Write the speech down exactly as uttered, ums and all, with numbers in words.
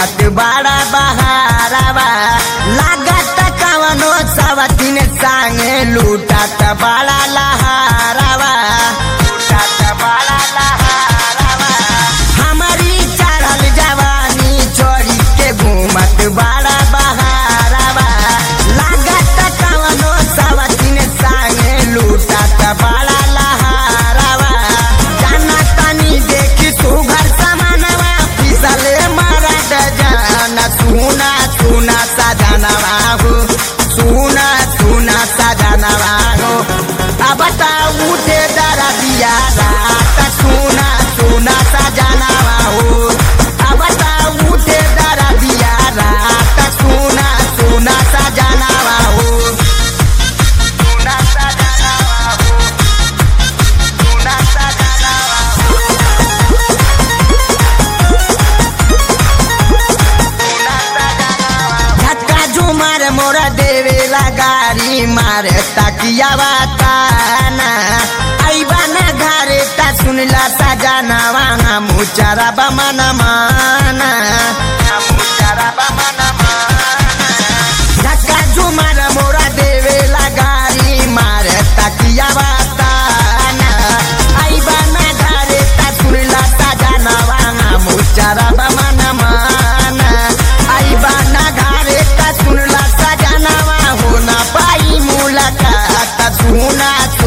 घूमत बड़ा बहारवा लागत कवनो सवतीन संगे लूटत बड़ा लहारवा लूटत बड़ा लहारवा हमारी चढ़ल जवानी चोरी के घूमत बड़ा बहारवा लागत कवनो सवतीन संगे लूटत बड़ा लहारवा जाना तनी देखी सुघर समानवा फिसले मरद जाना सुना सुना सजनवा हो सुना सुना सजनवा हो अब उठे दरा दिया रात सुना सुना सजनवा हो अब उठे दरा दिया रात सुना सुना सजनवा हो सुना सजनवा हो सुना सजनवा हो झटका झुमर मोरा देवेला गारी मारे तकियावा ताना आईबा ना घरे ता सुनला सजनवा हम चरा बमन माना हम चरा बमन माना झटका झुमर मोरा देवेला गारी मारे तकियावा ताना आईबा ना घरे ता सुनला सजनवा हम चरा बमन माना आईबा ना घरे ता सुनला सजनवा हो ना पाई मुलाकात सुना